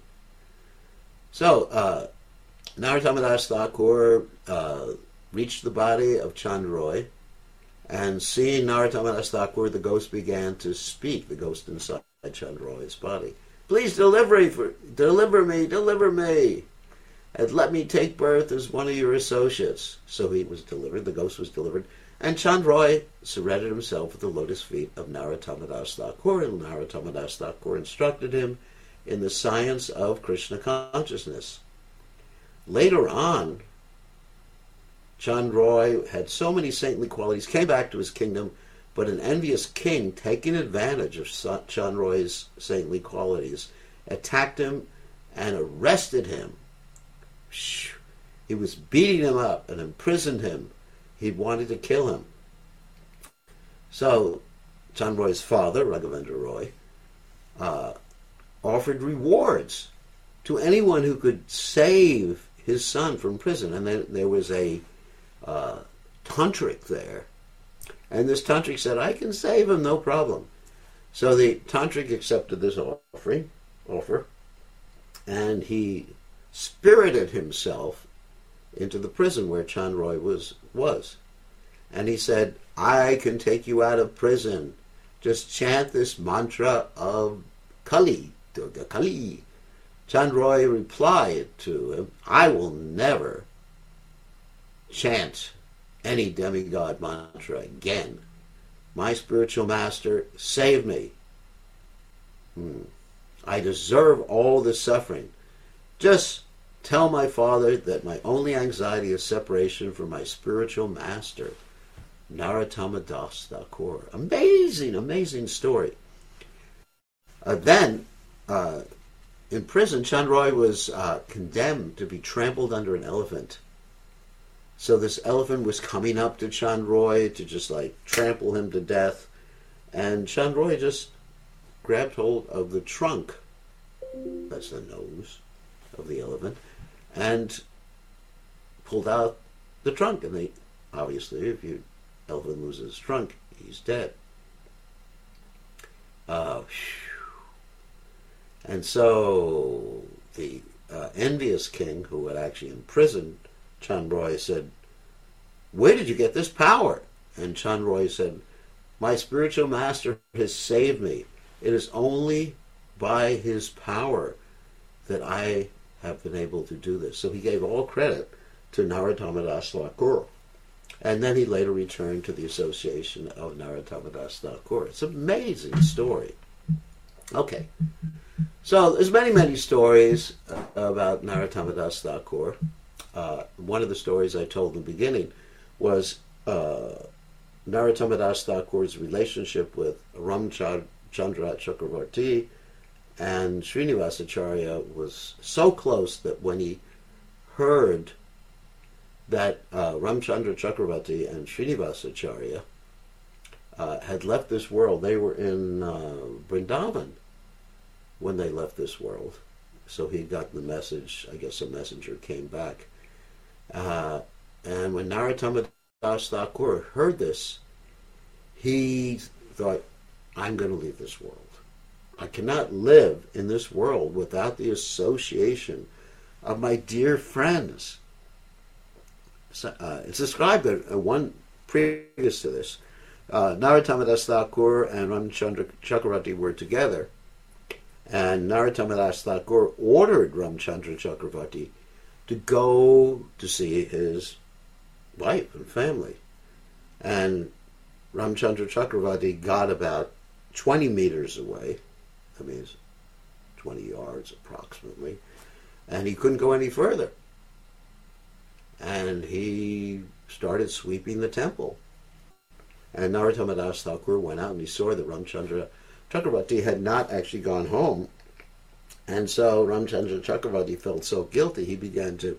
So uh, Narottama Das Thakur uh, reached the body of Chand Roy, and seeing Narottama Das Thakur, the ghost began to speak, the ghost inside Chand Roy's body. Please deliver, for, deliver me, deliver me, and let me take birth as one of your associates. So he was delivered, the ghost was delivered, and Chand Roy surrendered himself at the lotus feet of Narottama Das Thakur, and Narottama Das Thakur instructed him in the science of Krishna consciousness. Later on, Chand Roy had so many saintly qualities, came back to his kingdom, but an envious king, taking advantage of Chand Roy's saintly qualities, attacked him and arrested him. He was beating him up and imprisoned him. He wanted to kill him. So Chand Roy's father, Raghavendra Roy, uh, offered rewards to anyone who could save his son from prison. And then there was a uh, tantric there. And this tantric said, I can save him, no problem. So the tantric accepted this offering, offer, and he spirited himself into the prison where Chand Roy was, was. And he said, I can take you out of prison. Just chant this mantra of Kali, Durga Kali. Chand Roy replied to him, I will never chant any demigod mantra again. My spiritual master, save me. Hmm. I deserve all the suffering. Just tell my father that my only anxiety is separation from my spiritual master, Narottama Das Thakur. Amazing, amazing story. Uh, then, uh, in prison, Chand Roy was uh, condemned to be trampled under an elephant. So this elephant was coming up to Chand Roy to just like trample him to death. And Chand Roy just grabbed hold of the trunk, that's the nose of the elephant, and pulled out the trunk. And they, obviously, if you elephant loses his trunk, he's dead. Uh, and so the uh, envious king, who had actually imprisoned Chand Roy, said, where did you get this power? And Chand Roy said, my spiritual master has saved me. It is only by his power that I have been able to do this. So he gave all credit to Narottama Das Thakur. And then he later returned to the association of Narottama Das Thakur. It's an amazing story. Okay. So there's many, many stories about Narottama Das Thakur. Uh, one of the stories I told in the beginning was uh, Narottama Das Thakur's relationship with Ramchandra Chakravarti, and Srinivasacharya was so close that when he heard that uh, Ramchandra Chakravarti and Srinivasacharya uh, had left this world. They were in uh, Vrindavan when they left this world. So he got the message. I guess a messenger came back. Uh, and when Narottam Das Thakur heard this, he thought, I'm going to leave this world. I cannot live in this world without the association of my dear friends. So, uh, it's described that uh, one previous to this, uh, Narottam Das Thakur and Ramchandra Chakravarti were together, and Narottam Das Thakur ordered Ramchandra Chakravarti to go to see his wife and family. And Ramchandra Chakravarti got about twenty meters away, I mean, it's twenty yards approximately, and he couldn't go any further. And he started sweeping the temple. And Narottam Das Thakur went out and he saw that Ramchandra Chakravarti had not actually gone home. And so Ramchandra Chakravarti felt so guilty, he began to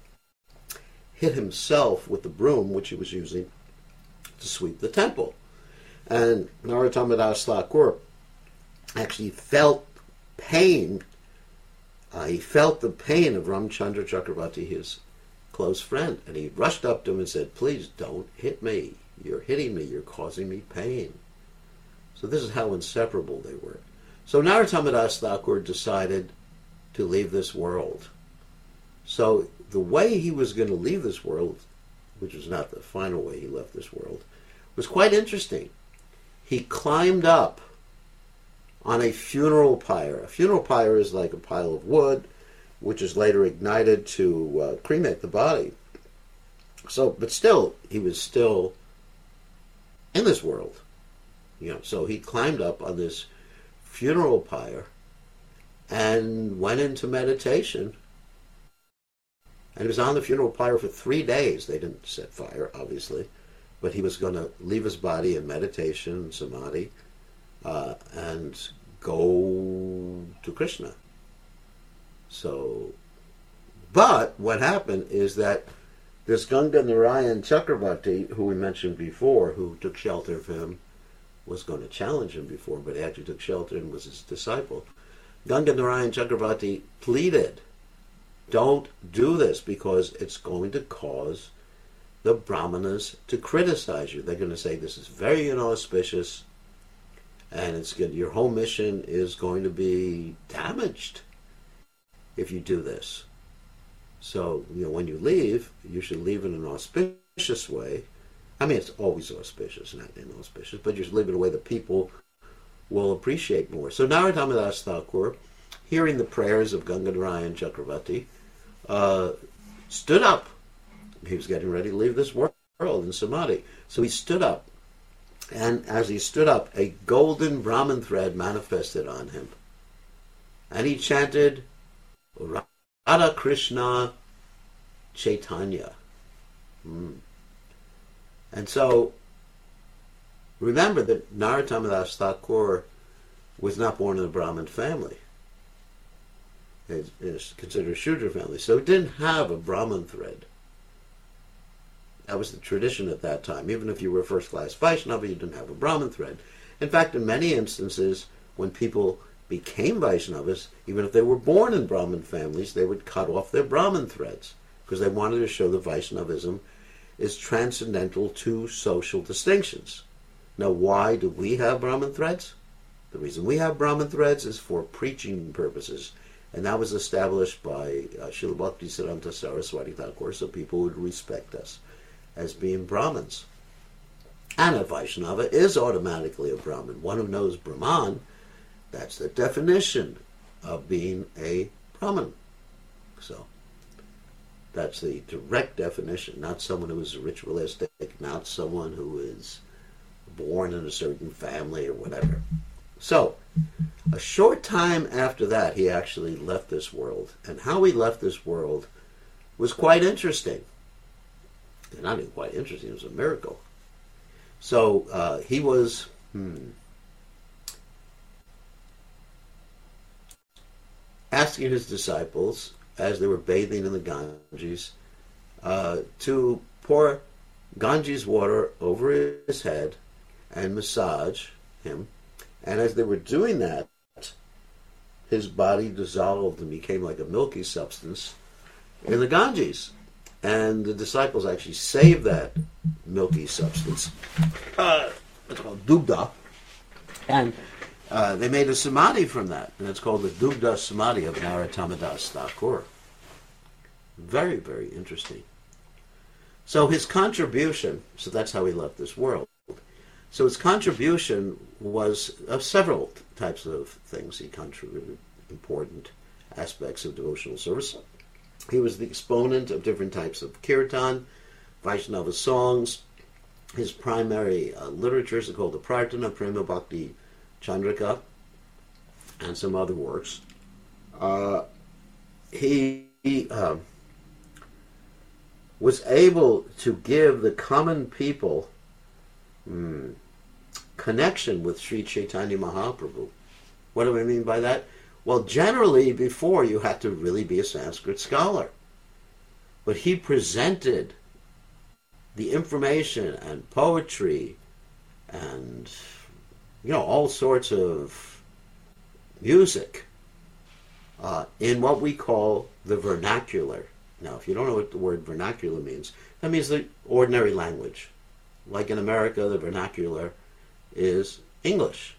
hit himself with the broom, which he was using to sweep the temple. And Narottam Das Thakur actually felt pain. Uh, he felt the pain of Ramchandra Chakravarti, his close friend, and he rushed up to him and said, please don't hit me. You're hitting me. You're causing me pain. So this is how inseparable they were. So Narottam Das Thakur decided to leave this world. So the way he was going to leave this world, which was not the final way he left this world, was quite interesting. He climbed up on a funeral pyre. A funeral pyre is like a pile of wood, which is later ignited to uh, cremate the body. So, but still, he was still in this world. You know, so he climbed up on this funeral pyre and went into meditation. And he was on the funeral pyre for three days. They didn't set fire, obviously, but he was going to leave his body in meditation, samadhi, uh, and go to Krishna. So, but what happened is that this Ganga Narayan Chakravarti, who we mentioned before, who took shelter of him, was going to challenge him before, but he actually took shelter and was his disciple. Ganga Narayan Chakravarti pleaded, don't do this because it's going to cause the Brahmanas to criticize you. They're going to say this is very inauspicious and it's good. Your whole mission is going to be damaged if you do this. So, you know, when you leave, you should leave in an auspicious way. I mean, it's always auspicious, not inauspicious, but you should leave it in a way that people will appreciate more. So Narottam Das Thakur, hearing the prayers of Ganga Narayan Chakravarti, uh, stood up. He was getting ready to leave this world in samadhi. So he stood up. And as he stood up, a golden Brahman thread manifested on him. And he chanted, Radha Krishna Chaitanya. Mm. And so, remember that Narottam Das Thakur was not born in a Brahmin family. It's, it's considered a Shudra family. So he didn't have a Brahmin thread. That was the tradition at that time. Even if you were a first-class Vaishnava, you didn't have a Brahmin thread. In fact, in many instances, when people became Vaishnavas, even if they were born in Brahmin families, they would cut off their Brahmin threads because they wanted to show that Vaishnavism is transcendental to social distinctions. Now, why do we have Brahmin threads? The reason we have Brahmin threads is for preaching purposes, and that was established by uh, Srila Bhaktisiddhanta Saraswati Thakur, so people would respect us as being Brahmins. And a Vaishnava is automatically a Brahmin. One who knows Brahman, that's the definition of being a Brahmin. So, that's the direct definition, not someone who is ritualistic, not someone who is born in a certain family or whatever. So, a short time after that, he actually left this world. And how he left this world was quite interesting. And not even quite interesting, it was a miracle. So, uh, he was... Hmm, asking his disciples, as they were bathing in the Ganges, uh, to pour Ganges water over his head and massage him. And as they were doing that, his body dissolved and became like a milky substance in the Ganges. And the disciples actually saved that milky substance. Uh, it's called Dugda. And uh, they made a samadhi from that. And it's called the Dugda Samadhi of Narottama Das Thakur. Very, very interesting. So his contribution, so that's how he left this world. So his contribution was of several types of things. He contributed important aspects of devotional service. He was the exponent of different types of kirtan, Vaishnava songs. His primary uh, literatures are called the Prarthana, Prema Bhakti Chandrika, and some other works. Uh, he he uh, was able to give the common people hmm, connection with Sri Chaitanya Mahaprabhu. What do I mean by that? Well, generally, before, you had to really be a Sanskrit scholar. But he presented the information and poetry and, you know, all sorts of music uh, in what we call the vernacular. Now, if you don't know what the word vernacular means, that means the ordinary language. Like in America, the vernacular is English.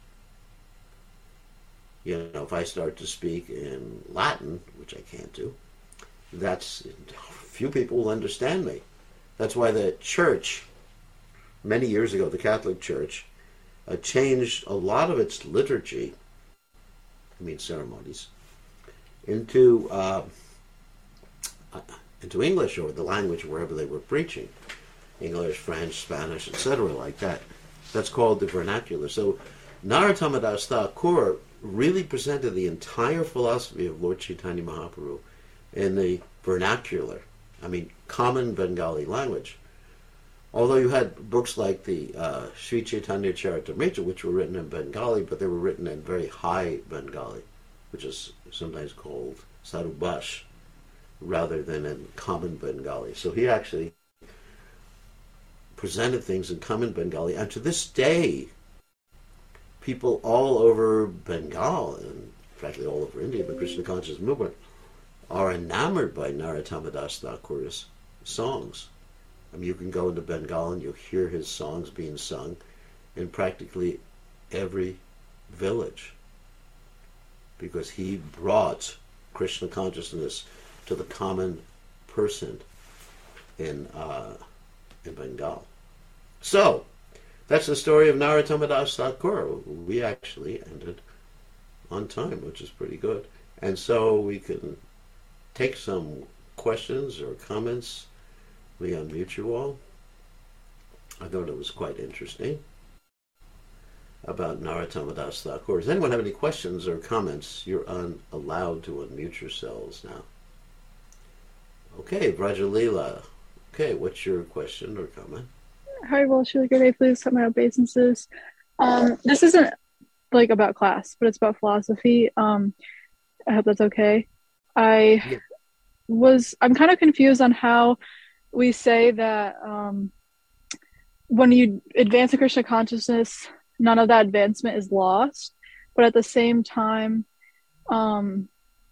You know, if I start to speak in Latin, which I can't do, that's, few people will understand me. That's why the church, many years ago, the Catholic Church, uh, changed a lot of its liturgy, I mean ceremonies, into uh, uh, into English, or the language wherever they were preaching. English, French, Spanish, et cetera, like that. That's called the vernacular. So Narottama Das Thakur really presented the entire philosophy of Lord Chaitanya Mahaprabhu in the vernacular, I mean, common Bengali language. Although you had books like the uh, Sri Chaitanya Charitamrita, which were written in Bengali, but they were written in very high Bengali, which is sometimes called Sarubash, rather than in common Bengali. So he actually presented things in common Bengali, and to this day, people all over Bengal, and practically all over India, the Krishna conscious movement, are enamored by Narottama Das Thakur's songs. I mean, you can go into Bengal and you'll hear his songs being sung in practically every village, because he brought Krishna consciousness to the common person in uh, in Bengal. So, that's the story of Narottama Das Thakur. We actually ended on time, which is pretty good. And so we can take some questions or comments. We unmute you all. I thought it was quite interesting about Narottama Das Thakur. Does anyone have any questions or comments? You're un- allowed to unmute yourselves now. Okay, Vrajalila. Okay, what's your question or comment? Hi, well, Sheila, good day. Please accept my obeisances. Um, this isn't like about class, but it's about philosophy. Um, I hope that's okay. I Yeah. was, I'm kind of confused on how we say that um, when you advance in Krishna consciousness, none of that advancement is lost. But at the same time, um,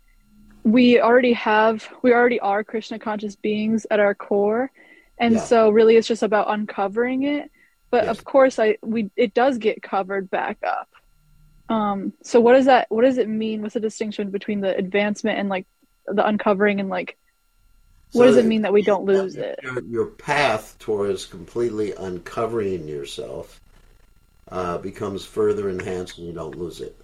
we already have, we already are Krishna conscious beings at our core. And Yeah. so really it's just about uncovering it. But Yes. of course I we it does get covered back up. Um so what does that what does it mean? What's the distinction between the advancement and like the uncovering, and like what So does it mean that we don't lose your, it? your path towards completely uncovering yourself uh, becomes further enhanced and you don't lose it.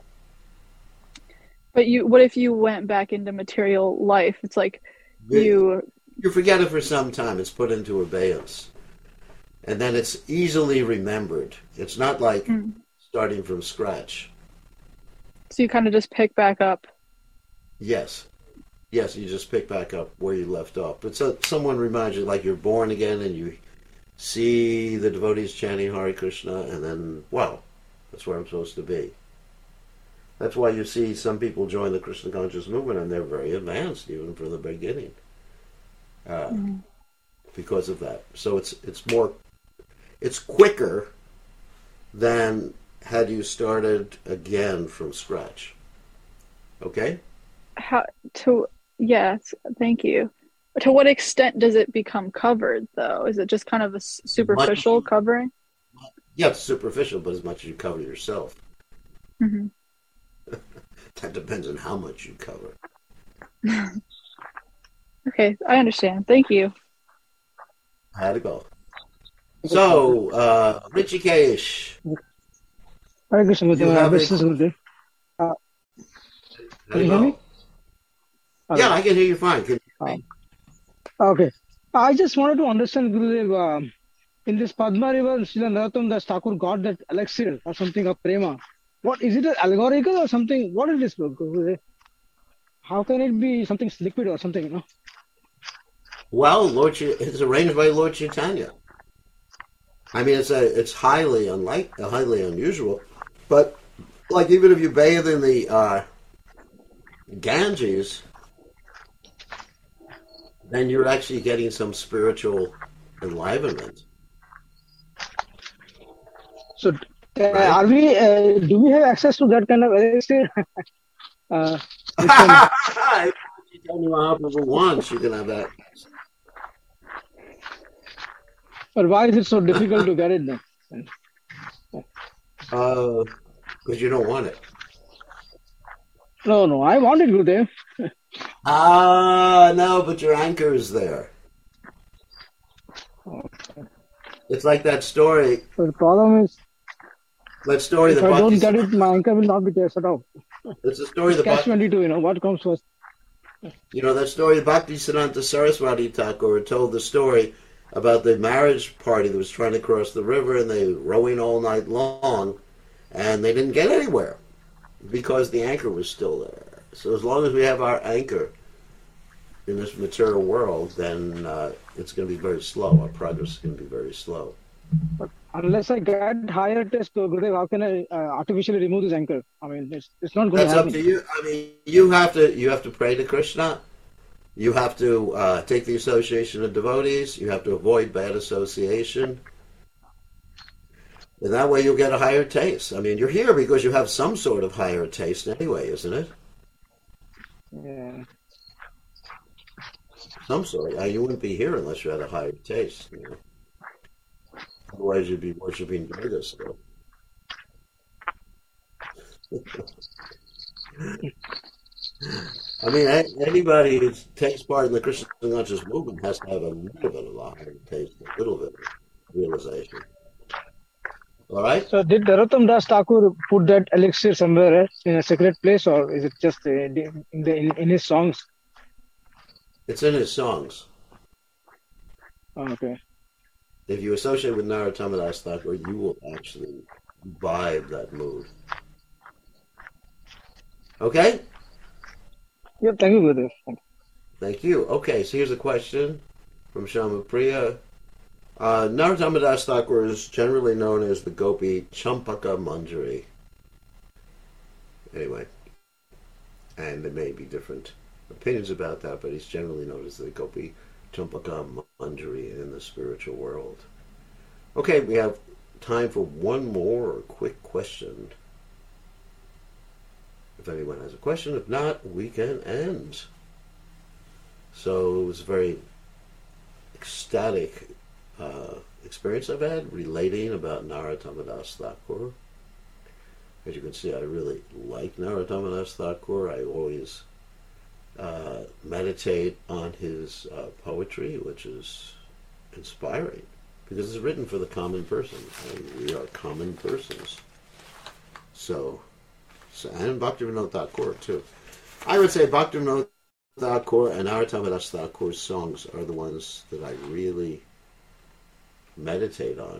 But you what if you went back into material life? It's like you You forget it for some time. It's put into abeyance. And then it's easily remembered. It's not like mm, starting from scratch. so you kind of just pick back up. Yes. Yes, you just pick back up where you left off. But so, someone reminds you, like you're born again and you see the devotees chanting Hare Krishna, and then, wow, that's where I'm supposed to be. That's why you see some people join the Krishna conscious movement and they're very advanced even from the beginning. Uh, Mm. because of that. So it's it's more it's quicker than had you started again from scratch. Okay? How to yes, thank you. To what extent does it become covered though? Is it just kind of a s- As much as superficial you, covering? yeah, it's superficial, but as much as you cover yourself. Hmm. That depends on how much you cover. Okay, I understand. Thank you. How to go. Okay, Gurudev. So, uh, Rishikesh, Hare Krishna, you Gurudev. Uh, have This a is Gurudev. Uh, how can to you hear me? go. Yeah, Hello. I can hear you fine. Can you hear Uh, me? okay. I just wanted to understand, Gurudev, um, in this Padma River, Srila Narottam Das Thakur got that elixir or something of prema. What is it, an allegorical or something? What is this, Gurudev? How can it be something liquid or something, you know? Well, Lord, Chi- it's arranged by Lord Chaitanya. I mean, it's a it's highly unlike highly unusual, but like even if you bathe in the uh, Ganges, then you're actually getting some spiritual enlivenment, So, uh, right? are we, uh, do we have access to that kind of elixir? uh, which can, If Chaitanya Mahaprabhu wants, you can have that. or why is it so difficult to get it then? Uh, because you don't want it. No, no, I want it, Gurudev. Ah, no, but your anchor is there. It's like that story. So the problem is, That story, if the I Bhakti. don't get it, my anchor will not be there set up. It's the story, It's the catch Bhakti. twenty-two, you know, what comes first? You know that story. Bhakti Siddhanta Saraswati Thakur told the story about the marriage party that was trying to cross the river, and they were rowing all night long, and they didn't get anywhere because the anchor was still there. So as long as we have our anchor in this material world, then uh, it's going to be very slow. Our progress is going to be very slow. But unless I get higher test, uh, Gurudev, how can I uh, artificially remove this anchor? I mean, it's, it's not going to That's up to happen. you. I mean, you have to you have to pray to Krishna. You have to uh, take the association of devotees. You have to avoid bad association. And that way you'll get a higher taste. I mean, you're here because you have some sort of higher taste anyway, isn't it? Yeah. Some sort. Uh, you wouldn't be here unless you had a higher taste. You know? Otherwise, you'd be worshiping Durga still. I mean, anybody who takes part in the Krishna conscious movement has to have a little bit of a higher taste, a little bit of realization. All right? So did Narottam Das Thakur put that elixir somewhere else in a secret place, or is it just uh, in, the, in, in his songs? It's in his songs. Oh, okay. If you associate with Narottama Das Thakur, you will actually vibe that mood. Okay? Yeah, thank you, Gurudev. Thank you. Okay, so here's a question from Shama Priya. Uh, Narottama Das Thakur is generally known as the Gopi Champaka Manjari. Anyway, and there may be different opinions about that, but he's generally known as the Gopi Champaka Manjari in the spiritual world. Okay, we have time for one more quick question. If anyone has a question, if not, we can end. So it was a very ecstatic uh, experience I've had relating about Narottama Das Thakur. As you can see, I really like Narottama Das Thakur. I always uh, meditate on his uh, poetry, which is inspiring because it's written for the common person. I mean, we are common persons. So, so and Bhaktivinoda Thakur too. I would say Bhaktivinoda Thakur and Narottama Das Thakur's songs are the ones that I really meditate on.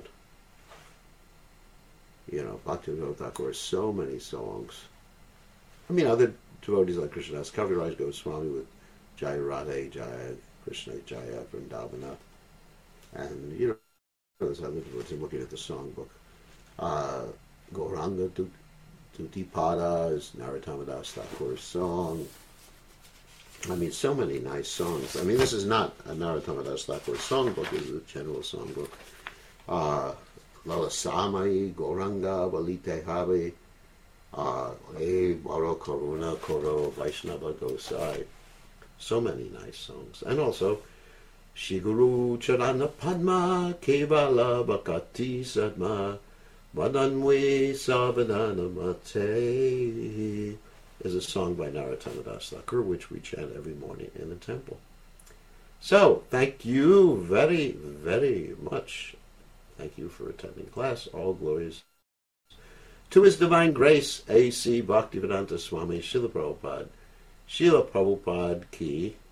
You know, Bhaktivinoda Thakur has so many songs. I mean, other devotees like Krishnadas Kaviraj Goswami with Jaya Radhe, Jaya Krishna, Jaya Vrindavana. And, you know, there's other devotees. I'm looking at the songbook. Uh, Gauranga Dutipada is Narottama Das Thakur's song. I mean, so many nice songs. I mean, this is not a Narottama Das Thakur songbook. This is a general songbook. Uh, Lalasamai, Goranga, Valite Habe, uh, E, Varo Karuna, Koro, Vaishnava Gosai. So many nice songs. And also, Shiguru Charana Padma, Kevala Bhakati Sadma, Madanwe Savadana Mate is a song by Narottama Das Thakur, which we chant every morning in the temple. So, thank you very, very much. Thank you for attending class. All glories to His Divine Grace, A C Bhaktivedanta Swami Srila Prabhupada. Srila Prabhupada Ki